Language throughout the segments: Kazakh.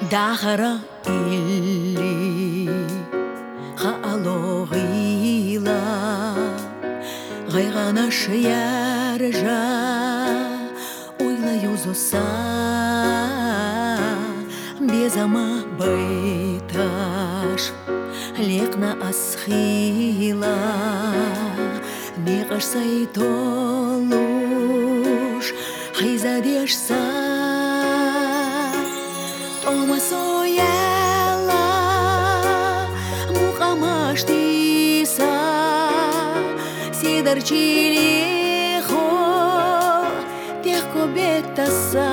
Дахара илли хаалогила гайгана шияржа ойлаю зоса безама байташ лекна асхила неqаш сайтолуш хайзадешса Омасояла мухамаштиса сидарчилихо техко бетаса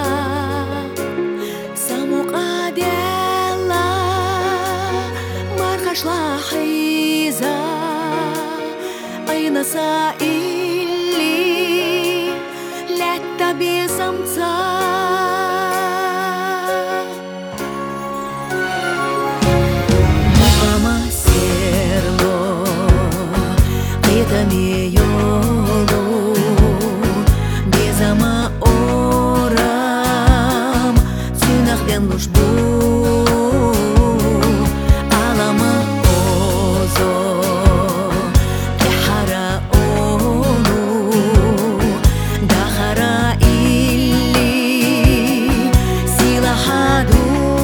самуқадела мархашла хайза айнаса илли летта безамца Yolu bezama oram Sünahden luşbu alama ozo Kehara onu dahara illi silahadu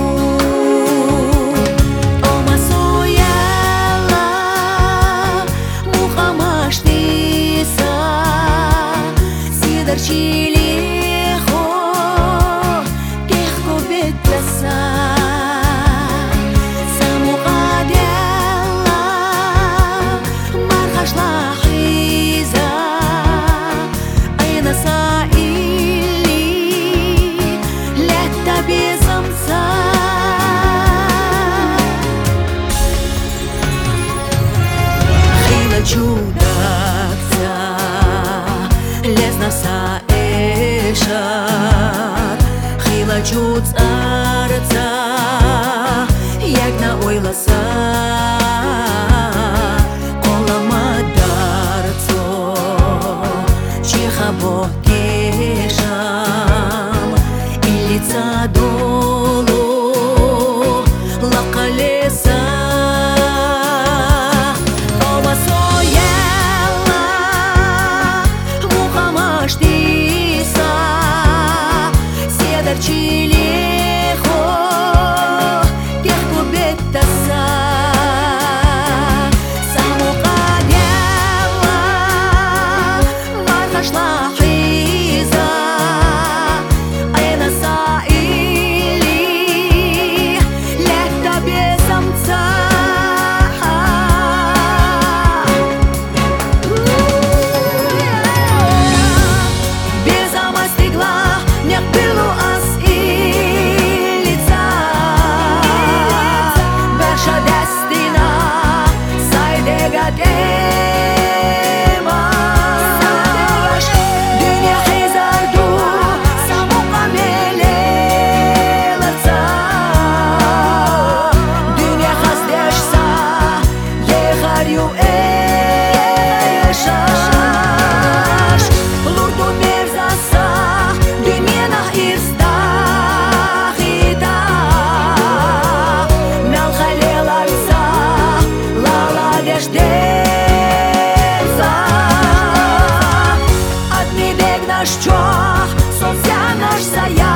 Darchilихо техко бетаса самуqadela marxashla hiza aynasa illi letta bezamsa khila chudaksa Лезнаса эшар Хилачу царца Ягна ойласа Колама дарцо Чихабо кешам Иллица долу Лакалеса Darchilихо техко бетаса самуqadela marxashla hiza aynasa illi letta bezamца Безама стигла не было Что, солнце наш заяц